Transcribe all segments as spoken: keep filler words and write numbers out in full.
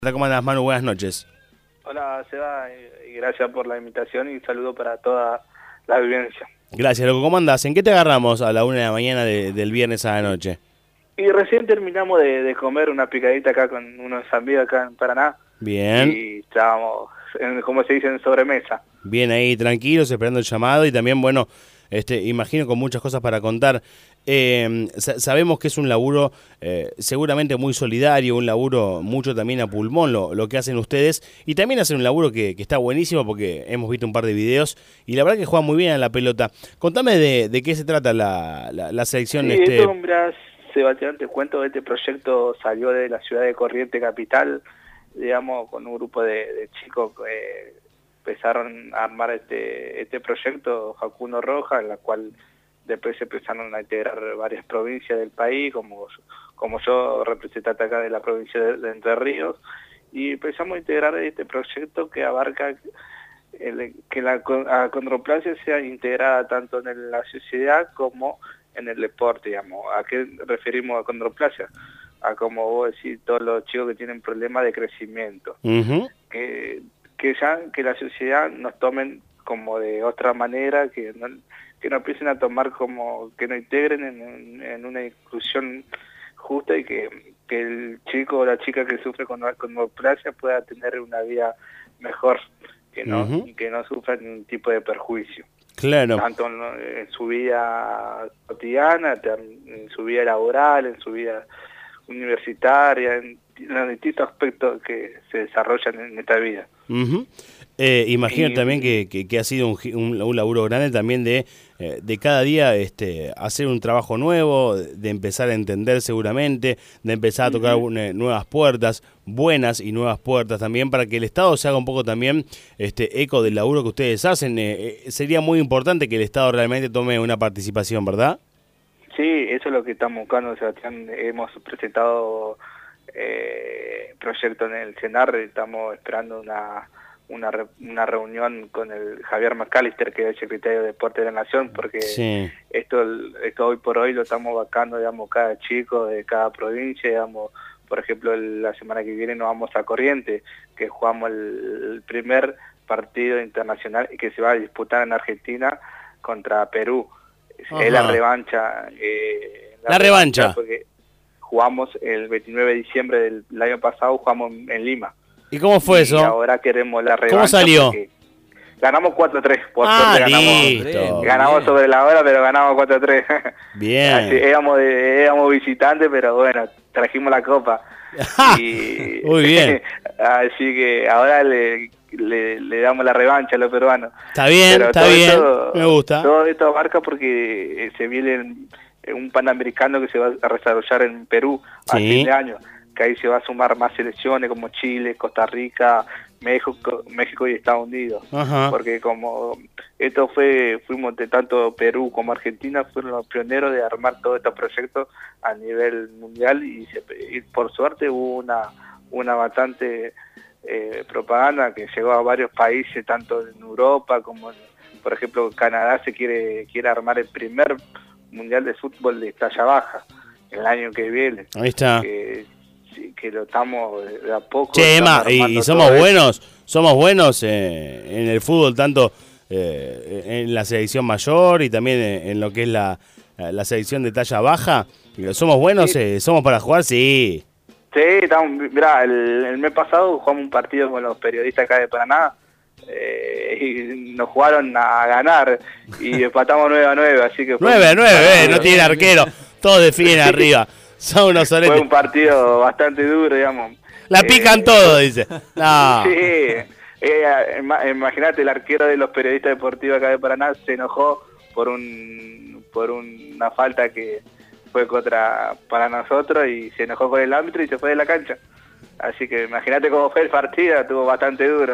¿Cómo andás, Manu? Buenas noches. Hola, Seba, y gracias por la invitación y saludo para toda la audiencia. Gracias, loco. ¿Cómo andás? ¿En qué te agarramos a la una de la mañana de, del viernes a la noche? Y recién terminamos de, de comer una picadita acá con unos amigos acá en Paraná. Bien. Y estábamos, en, como se dice, en sobremesa. Bien ahí, tranquilos, esperando el llamado y también, bueno, este, imagino con muchas cosas para contar. Eh, sa sabemos que es un laburo eh, seguramente muy solidario, un laburo mucho también a pulmón lo, lo que hacen ustedes, y también hacen un laburo que, que está buenísimo porque hemos visto un par de videos y la verdad que juegan muy bien a la pelota. Contame de, de qué se trata la, la, la selección. Sí, este... esto, mirá, Sebastián, te cuento, este proyecto salió de la ciudad de Corrientes Capital, digamos, con un grupo de, de chicos que empezaron a armar este, este proyecto, Facundo Roja, en la cual después se empezaron a integrar varias provincias del país, como, como yo, representante acá de la provincia de, de Entre Ríos, y empezamos a integrar este proyecto que abarca el, que la acondroplasia sea integrada tanto en la sociedad como en el deporte, digamos. ¿A qué referimos a acondroplasia? A, como vos decís, todos los chicos que tienen problemas de crecimiento. Uh-huh. que, que ya que la sociedad nos tomen como de otra manera, que no, que no empiecen a tomar como, que nos integren en, en una inclusión justa y que, que el chico o la chica que sufre con acondroplasia pueda tener una vida mejor, que no, uh-huh. y que no sufra ningún tipo de perjuicio. Claro. Tanto en, en su vida cotidiana, en su vida laboral, en su vida universitaria, en, en los distintos aspectos que se desarrollan en esta vida. Uh-huh. Eh, imagino y, también que, que, que ha sido un, un, un laburo grande también de, eh, de cada día este, hacer un trabajo nuevo, de empezar a entender seguramente, de empezar a tocar uh-huh. una, nuevas puertas, buenas y nuevas puertas también, para que el Estado se haga un poco también este, eco del laburo que ustedes hacen. Eh, eh, sería muy importante que el Estado realmente tome una participación, ¿verdad? Sí, eso es lo que estamos buscando, Sebastián. Hemos presentado eh, proyectos en el CENAR, estamos esperando una... Una, re, una reunión con el Javier McAllister, que es el secretario de Deporte de la Nación, porque sí. esto, esto hoy por hoy lo estamos vacando, digamos, cada chico de cada provincia, digamos. Por ejemplo, el, la semana que viene nos vamos a Corrientes, que jugamos el, el primer partido internacional y que se va a disputar en Argentina contra Perú. Ajá. Es la revancha. Eh, la, la revancha. revancha. Porque jugamos el veintinueve de diciembre del, del año pasado, jugamos en, en Lima. ¿Y cómo fue y eso? Ahora queremos la revancha. ¿Cómo salió? Ganamos cuatro a tres. Por ah, suerte listo. Ganamos, ganamos bien. Sobre la hora, pero ganamos cuatro a tres. Bien. Así, éramos, de, éramos visitantes, pero bueno, trajimos la copa. y, Muy bien. Así que ahora le, le, le damos la revancha a los peruanos. Está bien, pero está bien. Esto, me gusta. Todo esto abarca porque se viene un Panamericano que se va a desarrollar en Perú a sí. fin de año. Que ahí se va a sumar más selecciones como Chile, Costa Rica, México, México y Estados Unidos. Ajá. Porque como esto fue, fuimos de tanto Perú como Argentina, fueron los pioneros de armar todos estos proyectos a nivel mundial y, se, y por suerte hubo una, una bastante eh, propaganda que llegó a varios países, tanto en Europa como en, por ejemplo, Canadá se quiere, quiere armar el primer mundial de fútbol de talla baja el año que viene. Ahí está. Que, que lo estamos de a poco. Che, Emma, y, y somos buenos, esto. somos buenos eh, en el fútbol, tanto eh, en la selección mayor y también en, en lo que es la, la selección de talla baja. ¿Somos buenos? Sí. Eh, ¿Somos para jugar? Sí. Sí, estamos, mirá, el, el mes pasado jugamos un partido con los periodistas acá de Paraná eh, y nos jugaron a ganar y empatamos nueve a nueve, así que... nueve a nueve, eh, no tiene arquero, todos definen arriba. Son unos Fue un partido bastante duro, digamos. La pican eh, todo, dice. No. Sí, eh, imagínate, el arquero de los periodistas deportivos acá de Paraná se enojó por un por una falta que fue contra para nosotros y se enojó con el árbitro y se fue de la cancha. Así que imagínate cómo fue el partido, estuvo bastante duro.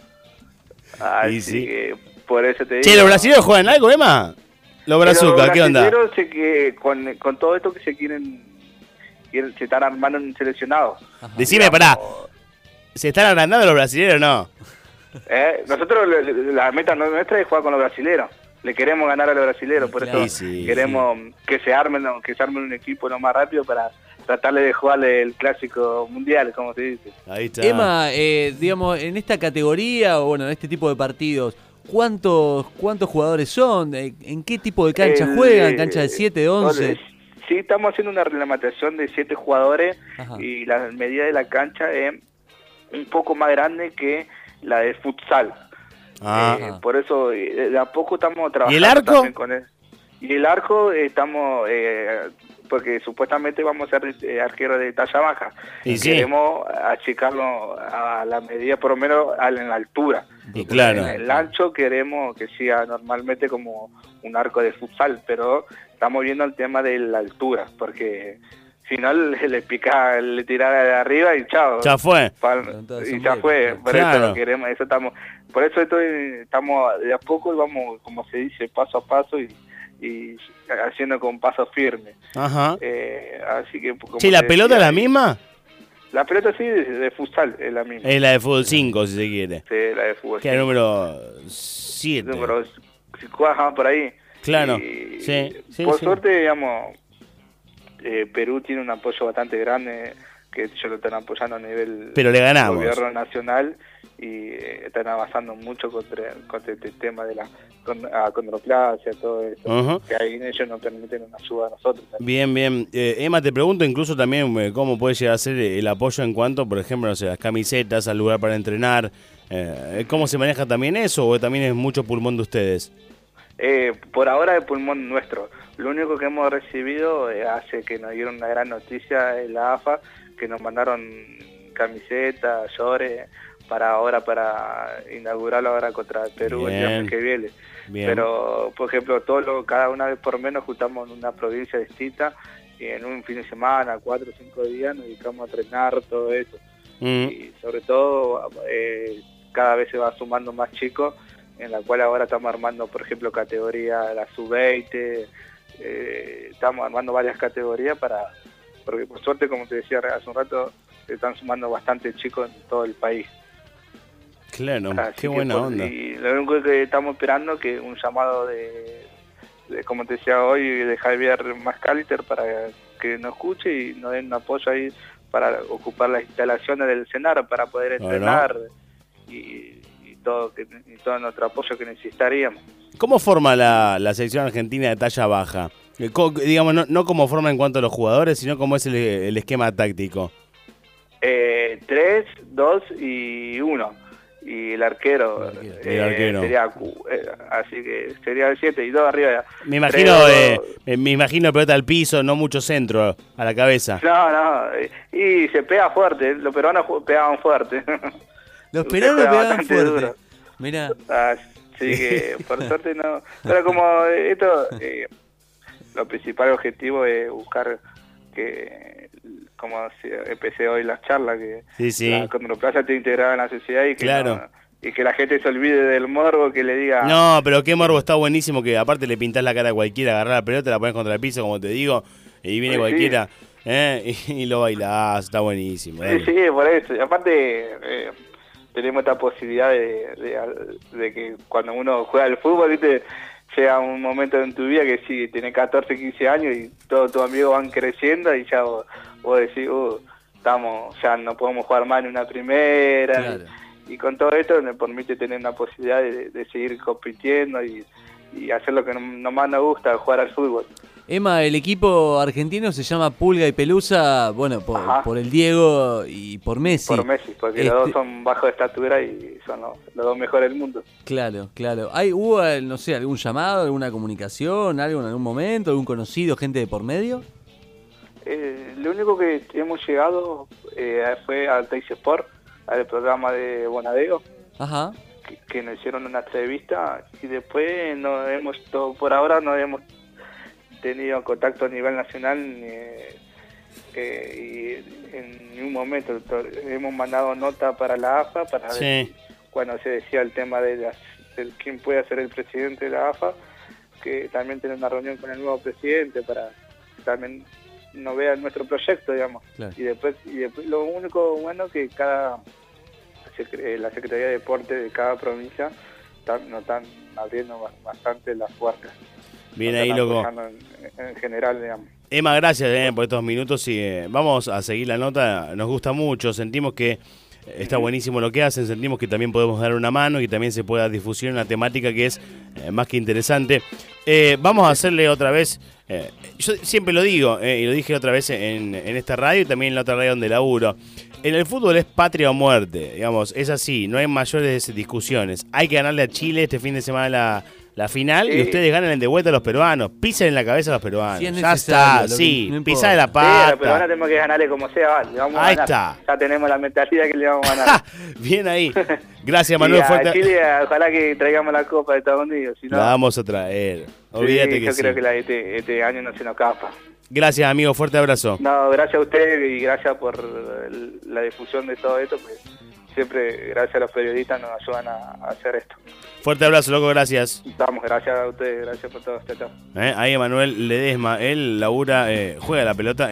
Así sí. que por eso te digo. Che, ¿los brasileños juegan algo, Emma? Los brazucas, ¿qué onda? Los brasileños que con, con todo esto que se quieren... se están armando en seleccionados. Ajá. Decime, pará, ¿se están agrandando los brasileños o no? Eh, nosotros, la meta nuestra es jugar con los brasileños. Le queremos ganar a los brasileños, por claro, eso sí, queremos sí. que se armen que se armen un equipo lo más rápido para tratarle de jugarle el clásico mundial, como se dice. Ahí está. Emma, eh, digamos, en esta categoría, o bueno, en este tipo de partidos, ¿cuántos cuántos jugadores son? ¿En qué tipo de cancha El, juegan? ¿Cancha de siete, de once? Sí, estamos haciendo una reglamentación de siete jugadores. Ajá. Y la medida de la cancha es un poco más grande que la de futsal. Ah. Eh, por eso, de a poco estamos trabajando. ¿Y el arco? También con él. Y el arco estamos, eh, porque supuestamente vamos a ser eh, arqueros de talla baja. Y queremos sí. achicarlo a la medida, por lo menos a la, en la altura. Y claro. En el ancho queremos que sea normalmente como un arco de futsal, pero estamos viendo el tema de la altura, porque si no le, le pica, le tira de arriba y chao. Ya fue. Para, y ya fue. Por claro. eso queremos, eso estamos, por eso estoy, estamos de a poco, vamos, como se dice, paso a paso y y haciendo con paso firme. Ajá. Eh, así que... Como sí, ¿la pelota decía, es la misma? La pelota sí, de, de futsal es la misma. Es la de fútbol cinco, si se quiere. Sí, la de fútbol cinco. Que es el número siete. Número cinco, por ahí. Claro, y, sí, sí. Por sí. suerte, digamos, eh, Perú tiene un apoyo bastante grande, que ellos lo están apoyando a nivel Pero le ganamos. Gobierno nacional, y eh, están avanzando mucho contra, contra este tema de la condroplasia, todo eso, uh-huh. que ahí ellos nos permiten una ayuda a nosotros también. Bien, bien. Eh, Emma, te pregunto incluso también eh, cómo puede llegar a ser el apoyo en cuanto, por ejemplo, no sé, las camisetas, al lugar para entrenar, eh, ¿cómo se maneja también eso o también es mucho pulmón de ustedes? Eh, por ahora es pulmón nuestro. Lo único que hemos recibido eh, hace que nos dieron una gran noticia en la A F A, que nos mandaron camisetas, llores, para ahora, para inaugurarlo ahora contra el Perú bien, el día que viene. Bien. Pero, por ejemplo, todo lo, cada una vez por menos juntamos en una provincia distinta y en un fin de semana, cuatro o cinco días, nos dedicamos a entrenar todo eso. Mm. Y sobre todo, eh, cada vez se va sumando más chicos, en la cual ahora estamos armando, por ejemplo, categoría la sub veinte, eh, estamos armando varias categorías para, porque por suerte, como te decía hace un rato, se están sumando bastantes chicos en todo el país. Claro, así qué buena por, onda. Y lo único que estamos esperando que un llamado de, de, como te decía hoy, de Javier Mascaliter para que nos escuche y nos den un apoyo ahí para ocupar las instalaciones del CENAR para poder entrenar y, y, todo, que, y todo nuestro apoyo que necesitaríamos. ¿Cómo forma la, la selección argentina de talla baja? Digamos, no, no como forma en cuanto a los jugadores, sino como es el, el esquema táctico. Eh, tres, dos y uno. Y el arquero, el arquero. Eh, el arquero. sería eh, así que sería el siete y dos arriba. Me imagino tres, eh, me imagino pelota al piso, no mucho centro, a la cabeza. No, no, y se pega fuerte, los peruanos pegaban fuerte. Los peruanos pegaban fuerte. Mirá. Así que por suerte no. Pero como esto, eh, lo principal objetivo es buscar que, como empecé hoy las charlas, que sí, sí. la condroplasia esté integrada en la sociedad y que, claro. no, y que la gente se olvide del morbo, que le diga... No, pero qué morbo, está buenísimo, que aparte le pintás la cara a cualquiera, agarrás la pelota, la pones contra el piso, como te digo, y viene pues cualquiera sí. eh, y, y lo bailás, está buenísimo. Sí, sí, por eso. Y aparte eh, tenemos esta posibilidad de, de, de que cuando uno juega al fútbol, ¿viste? Llega un momento en tu vida que sí, tenés catorce, quince años y todos tus amigos van creciendo y ya vos, vos decís, uh, estamos, ya no podemos jugar más en una primera. Claro. Y, y con todo esto me permite tener una posibilidad de, de seguir compitiendo y, y hacer lo que nomás nos gusta, jugar al fútbol. Emma, el equipo argentino se llama Pulga y Pelusa, bueno, por, por el Diego y por Messi. Por Messi, porque este... los dos son bajos de estatura y son los, los dos mejores del mundo. Claro, claro. ¿Hay, hubo, no sé, algún llamado, alguna comunicación, algo en algún momento, algún conocido, gente de por medio? Eh, lo único que hemos llegado eh, fue al Teis Sport, al programa de Bonadeo. Ajá. Que, que nos hicieron una entrevista y después no hemos, todo, por ahora no hemos tenido contacto a nivel nacional eh, eh, y en ningún momento hemos mandado nota para la A F A para sí. ver cuando se decía el tema de las, del quién puede ser el presidente de la A F A, que también tener una reunión con el nuevo presidente para que también nos vea nuestro proyecto, digamos. Claro. Y después y después lo único bueno que cada la Secretaría de Deporte de cada provincia están, nos están abriendo bastante las puertas. Bien ahí, loco. En, en general, digamos. Emma, gracias eh, por estos minutos y eh, vamos a seguir la nota. Nos gusta mucho, sentimos que está buenísimo lo que hacen, sentimos que también podemos dar una mano y que también se pueda difusión una temática que es eh, más que interesante. Eh, vamos a hacerle otra vez, eh, yo siempre lo digo, eh, y lo dije otra vez en, en esta radio y también en la otra radio donde laburo. En el fútbol es patria o muerte, digamos, es así, no hay mayores discusiones. Hay que ganarle a Chile este fin de semana la, la final sí. Y ustedes ganan en de vuelta a los peruanos, pisen en la cabeza a los peruanos. Sí, ya está, sí, no pisá de la pata. Sí, a los peruanos tenemos que ganarle como sea, vale, le vamos a Ahí ganar. está. Ya tenemos la mentalidad que le vamos a ganar. Bien ahí. Gracias, Manuel. Y a fuerte. Chile, ojalá que traigamos la Copa de Estados Unidos. Si no, la vamos a traer. Olvídate sí, que yo sí. creo que la, este, este año no se nos escapa. Gracias, amigo. Fuerte abrazo. No, gracias a usted y gracias por la difusión de todo esto. Pues siempre, gracias a los periodistas, nos ayudan a, a hacer esto. Fuerte abrazo, loco. Gracias. Estamos, gracias a ustedes. Gracias por todo. Chao, chao. Eh, ahí Emanuel Ledesma, él labura, eh, juega la pelota.